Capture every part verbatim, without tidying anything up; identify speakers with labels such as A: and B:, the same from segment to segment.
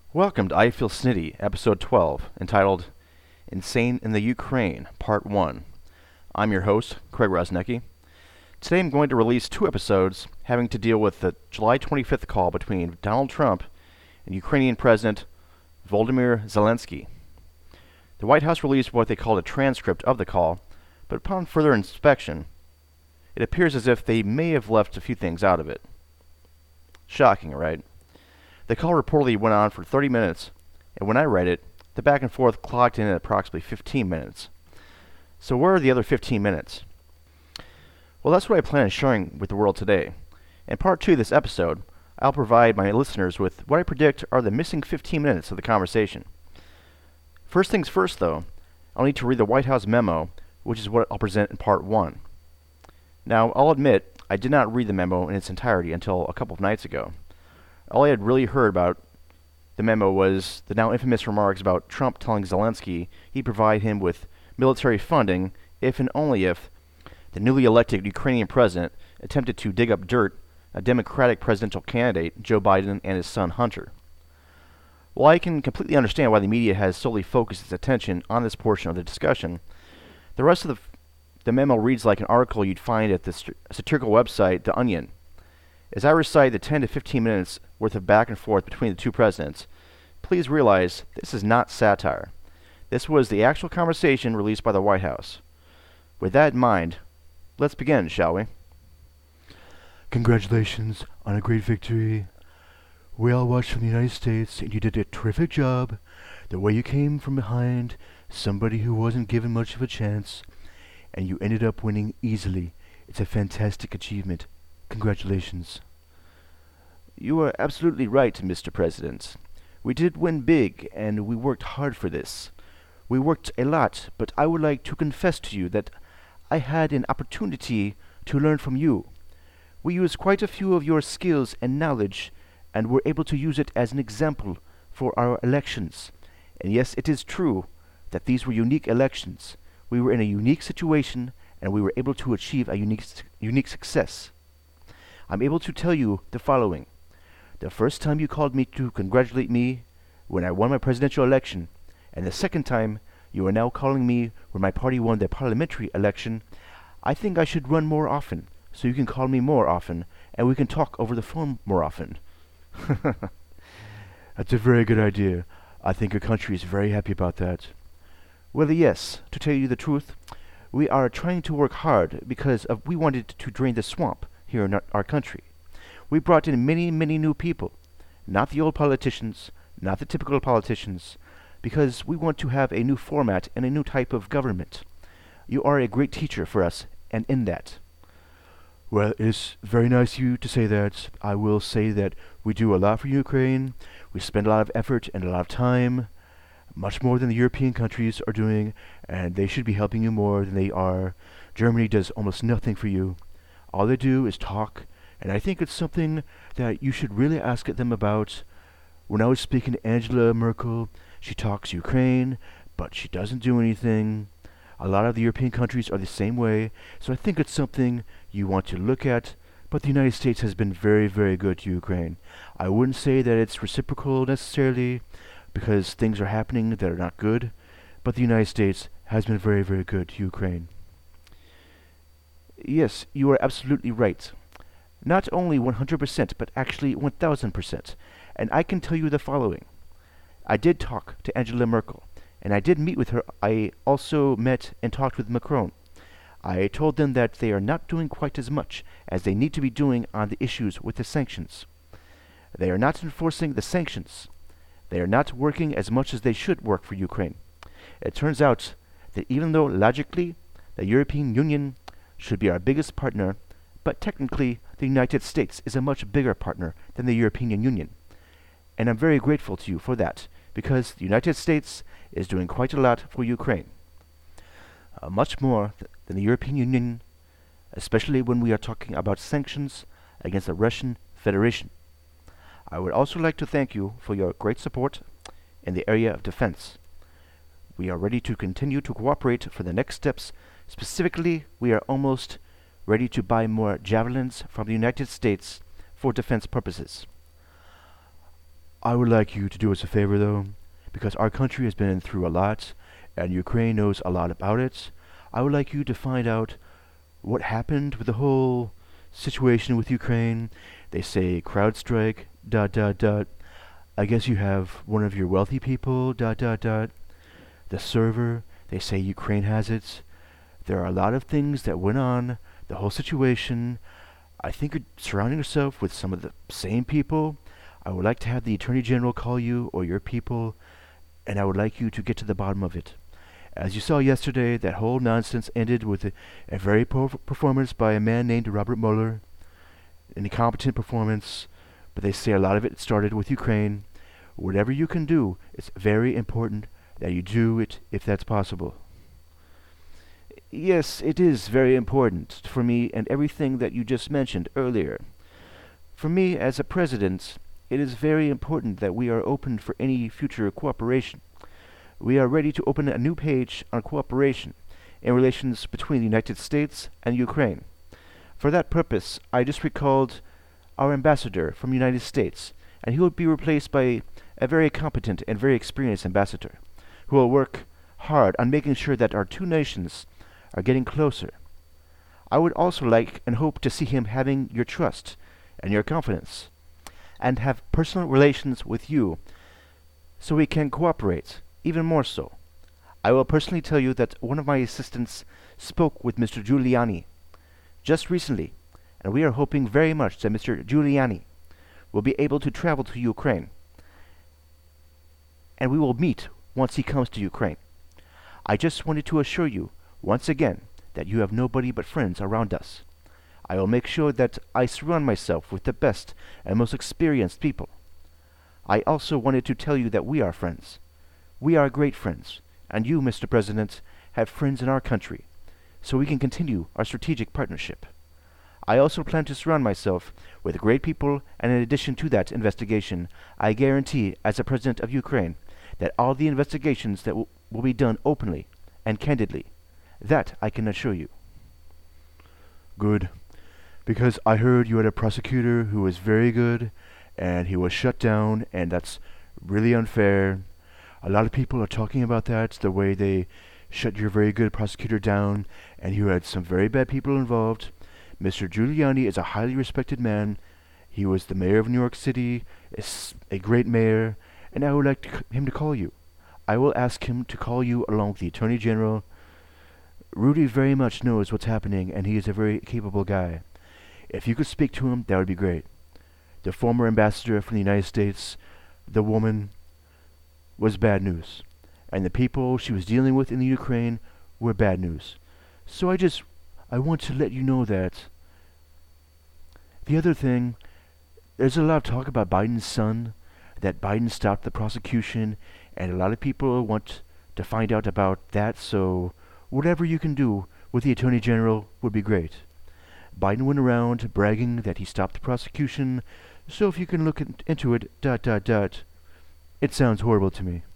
A: Welcome to I Feel Snitty, Episode twelve, entitled Insane in the Ukraine, Part one. I'm your host, Craig Rosnecki. Today I'm going to release two episodes having to deal with the July twenty-fifth call between Donald Trump and Ukrainian President Volodymyr Zelensky. The White House released what they called a transcript of the call, but upon further inspection, it appears as if they may have left a few things out of it. Shocking, right? The call reportedly went on for thirty minutes, and when I read it, the back and forth clocked in at approximately fifteen minutes. So where are the other fifteen minutes? Well, that's what I plan on sharing with the world today. In part two of this episode, I'll provide my listeners with what I predict are the missing fifteen minutes of the conversation. First things first, though, I'll need to read the White House memo, which is what I'll present in part one. Now, I'll admit, I did not read the memo in its entirety until a couple of nights ago. All I had really heard about the memo was the now infamous remarks about Trump telling Zelensky he'd provide him with military funding if and only if the newly elected Ukrainian president attempted to dig up dirt on a Democratic presidential candidate, Joe Biden, and his son Hunter. While I can completely understand why the media has solely focused its attention on this portion of the discussion, the rest of the, f- the memo reads like an article you'd find at the st- satirical website The Onion. As I recite the ten to fifteen minutes worth of back and forth between the two presidents, please realize this is not satire. This was the actual conversation released by the White House. With that in mind, let's begin, shall we?
B: Congratulations on a great victory. We all watched from the United States, and you did a terrific job. The way you came from behind somebody who wasn't given much of a chance, and you ended up winning easily. It's a fantastic achievement. Congratulations.
A: You are absolutely right, Mister President. We did win big, and we worked hard for this. We worked a lot, but I would like to confess to you that I had an opportunity to learn from you. We used quite a few of your skills and knowledge, and were able to use it as an example for our elections. And yes, it is true that these were unique elections. We were in a unique situation, and we were able to achieve a unique, unique success. I'm able to tell you the following. The first time you called me to congratulate me when I won my presidential election, and the second time you are now calling me when my party won the parliamentary election, I think I should run more often, so you can call me more often, and we can talk over the phone more often.
B: That's a very good idea. I think your country is very happy about that.
A: Well, yes, to tell you the truth, we are trying to work hard because of we wanted to drain the swamp here in our, our country. We brought in many, many new people, not the old politicians, not the typical politicians, because we want to have a new format and a new type of government. You are a great teacher for us, and in that.
B: Well, it's very nice of you to say that. I will say that we do a lot for Ukraine. We spend a lot of effort and a lot of time, much more than the European countries are doing, and they should be helping you more than they are. Germany does almost nothing for you. All they do is talk, and I think it's something that you should really ask them about. When I was speaking to Angela Merkel, she talks Ukraine, but she doesn't do anything. A lot of the European countries are the same way, so I think it's something you want to look at, but the United States has been very, very good to Ukraine. I wouldn't say that it's reciprocal necessarily, because things are happening that are not good, but the United States has been very, very good to Ukraine.
A: Yes, you are absolutely right. Not only one hundred percent, but actually one thousand percent. And I can tell you the following. I did talk to Angela Merkel, and I did meet with her. I also met and talked with Macron. I told them that they are not doing quite as much as they need to be doing on the issues with the sanctions. They are not enforcing the sanctions. They are not working as much as they should work for Ukraine. It turns out that even though logically the European Union should be our biggest partner, but technically the United States is a much bigger partner than the European Union. And I'm very grateful to you for that, because the United States is doing quite a lot for Ukraine. Uh, much more th- than the European Union, especially when we are talking about sanctions against the Russian Federation. I would also like to thank you for your great support in the area of defense. We are ready to continue to cooperate for the next steps. Specifically, we are almost ready to buy more javelins from the United States for defense purposes.
B: I would like you to do us a favor, though, because our country has been through a lot, and Ukraine knows a lot about it. I would like you to find out what happened with the whole situation with Ukraine. They say crowd strike, dot, dot, dot. I guess you have one of your wealthy people, dot, dot, dot. The server, they say Ukraine has it. There are a lot of things that went on, the whole situation. I think you're surrounding yourself with some of the same people. I would like to have the Attorney General call you or your people, and I would like you to get to the bottom of it. As you saw yesterday, that whole nonsense ended with a, a very poor performance by a man named Robert Mueller. An incompetent performance, but they say a lot of it started with Ukraine. Whatever you can do, it's very important that you do it if that's possible. Yes, it is very important for me and everything that you just mentioned earlier. For me, as a president, it is very important that we are open for any future cooperation. We are ready to open a new page on cooperation in relations between the United States and Ukraine. For that purpose, I just recalled our ambassador from the United States, and he will be replaced by a very competent and very experienced ambassador, who will work hard on making sure that our two nations are getting closer. I would also like and hope to see him having your trust and your confidence, and have personal relations with you, so we can cooperate even more so. I will personally tell you that one of my assistants spoke with Mister Giuliani just recently, and we are hoping very much that Mister Giuliani will be able to travel to Ukraine, and we will meet once he comes to Ukraine. I just wanted to assure you, once again, that you have nobody but friends around us. I will make sure that I surround myself with the best and most experienced people. I also wanted to tell you that we are friends. We are great friends, and you, Mister President, have friends in our country, so we can continue our strategic partnership. I also plan to surround myself with great people, and in addition to that investigation, I guarantee, as a President of Ukraine, that all the investigations that w- will be done openly and candidly. That I can assure you.
C: Good. Because I heard you had a prosecutor who was very good, and he was shut down, and that's really unfair. A lot of people are talking about that, the way they shut your very good prosecutor down, and you had some very bad people involved. Mister Giuliani is a highly respected man. He was the mayor of New York City, is a great mayor, and I would like to c- him to call you. I will ask him to call you along with the Attorney General. Rudy very much knows what's happening, and he is a very capable guy. If you could speak to him, that would be great. The former ambassador from the United States, the woman, was bad news, and the people she was dealing with in the Ukraine were bad news. So I just, I want to let you know that. The other thing, there's a lot of talk about Biden's son, that Biden stopped the prosecution, and a lot of people want to find out about that, so whatever you can do with the Attorney General would be great. Biden went around bragging that he stopped the prosecution, so if you can look in- into it, dot, dot, dot, it sounds horrible to me.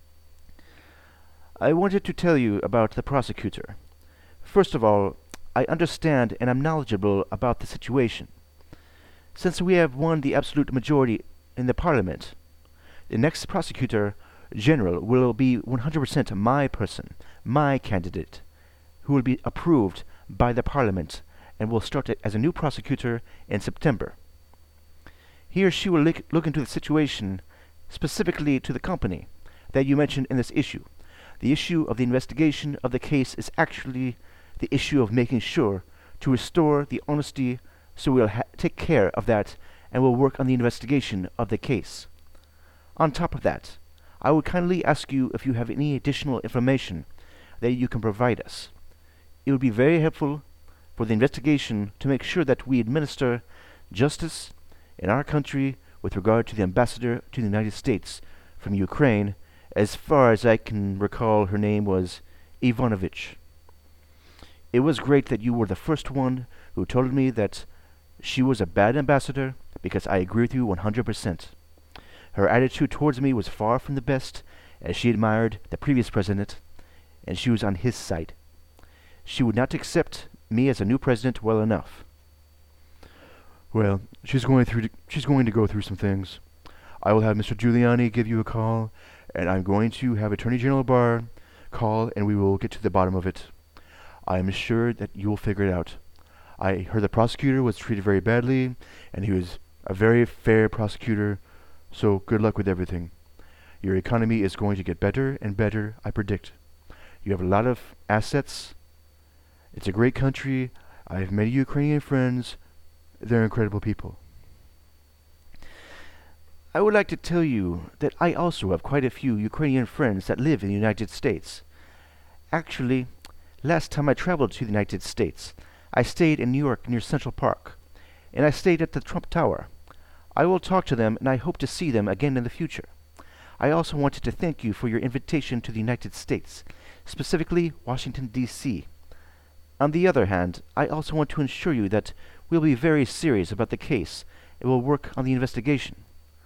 A: I wanted to tell you about the prosecutor. First of all, I understand and am knowledgeable about the situation. Since we have won the absolute majority in the parliament, the next prosecutor general will be one hundred percent my person, my candidate, who will be approved by the parliament and will start as a new prosecutor in September. He or she will look, look into the situation specifically to the company that you mentioned in this issue. The issue of the investigation of the case is actually the issue of making sure to restore the honesty, so we'll ha- take care of that and we'll work on the investigation of the case. On top of that, I would kindly ask you if you have any additional information that you can provide us. It would be very helpful for the investigation to make sure that we administer justice in our country with regard to the ambassador to the United States from Ukraine. As far as I can recall, her name was Ivanovich. It was great that you were the first one who told me that she was a bad ambassador, because I agree with you one hundred percent. Her attitude towards me was far from the best, as she admired the previous president, and she was on his side. She would not accept me as a new president well enough.
C: Well, she's going through. To, she's going to go through some things. I will have Mister Giuliani give you a call, and I'm going to have Attorney General Barr call, and we will get to the bottom of it. I am sure that you will figure it out. I heard the prosecutor was treated very badly, and he was a very fair prosecutor, so good luck with everything. Your economy is going to get better and better, I predict. You have a lot of assets. It's a great country. I have many Ukrainian friends. They're incredible people.
A: I would like to tell you that I also have quite a few Ukrainian friends that live in the United States. Actually, last time I traveled to the United States, I stayed in New York near Central Park, and I stayed at the Trump Tower. I will talk to them, and I hope to see them again in the future. I also wanted to thank you for your invitation to the United States, specifically Washington, D C On the other hand, I also want to assure you that we'll be very serious about the case and will work on the investigation.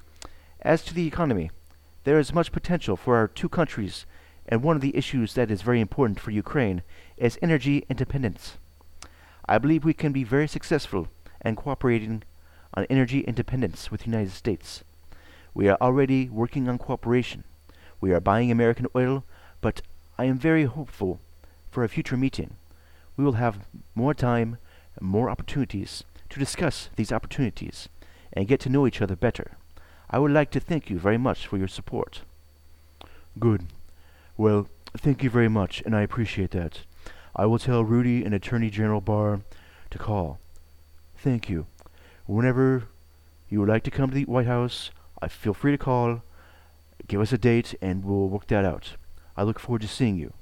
A: As to the economy, there is much potential for our two countries, and one of the issues that is very important for Ukraine is energy independence. I believe we can be very successful in cooperating on energy independence with the United States. We are already working on cooperation. We are buying American oil, but I am very hopeful for a future meeting. We will have more time and more opportunities to discuss these opportunities and get to know each other better. I would like to thank you very much for your support.
C: Good. Well, thank you very much, and I appreciate that. I will tell Rudy and Attorney General Barr to call. Thank you. Whenever you would like to come to the White House, I feel free to call. Give us a date, and we'll work that out. I look forward to seeing you.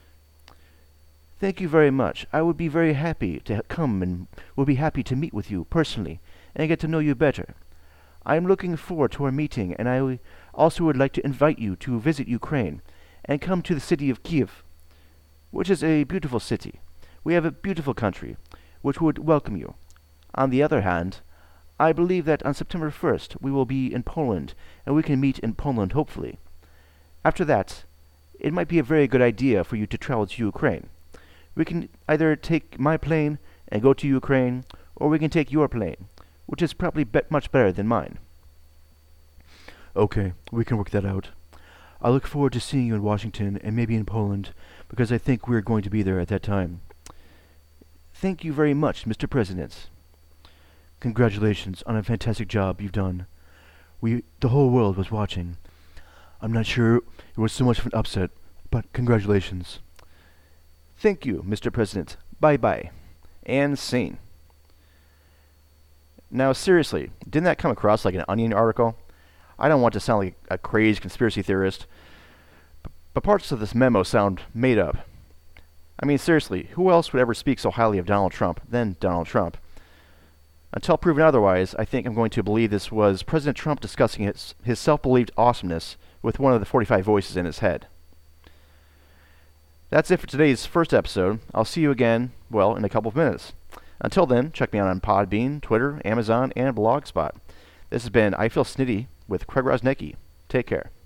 A: Thank you very much. I would be very happy to come and would be happy to meet with you personally and get to know you better. I am looking forward to our meeting, and I also would like to invite you to visit Ukraine and come to the city of Kiev, which is a beautiful city. We have a beautiful country, which would welcome you. On the other hand, I believe that on September first we will be in Poland, and we can meet in Poland hopefully. After that, it might be a very good idea for you to travel to Ukraine. We can either take my plane and go to Ukraine, or we can take your plane, which is probably be- much better than mine.
C: Okay, we can work that out. I look forward to seeing you in Washington and maybe in Poland, because I think we're going to be there at that time.
A: Thank you very much, Mister President.
C: Congratulations on a fantastic job you've done. We, the whole world was watching. I'm not sure it was so much of an upset, but congratulations.
A: Thank you, Mister President. Bye-bye. And scene. Now, seriously, didn't that come across like an Onion article? I don't want to sound like a crazed conspiracy theorist, but parts of this memo sound made up. I mean, seriously, who else would ever speak so highly of Donald Trump than Donald Trump? Until proven otherwise, I think I'm going to believe this was President Trump discussing his, his self-believed awesomeness with one of the forty-five voices in his head. That's it for today's first episode. I'll see you again, well, in a couple of minutes. Until then, check me out on Podbean, Twitter, Amazon, and Blogspot. This has been I Feel Snitty with Craig Rosnicki. Take care.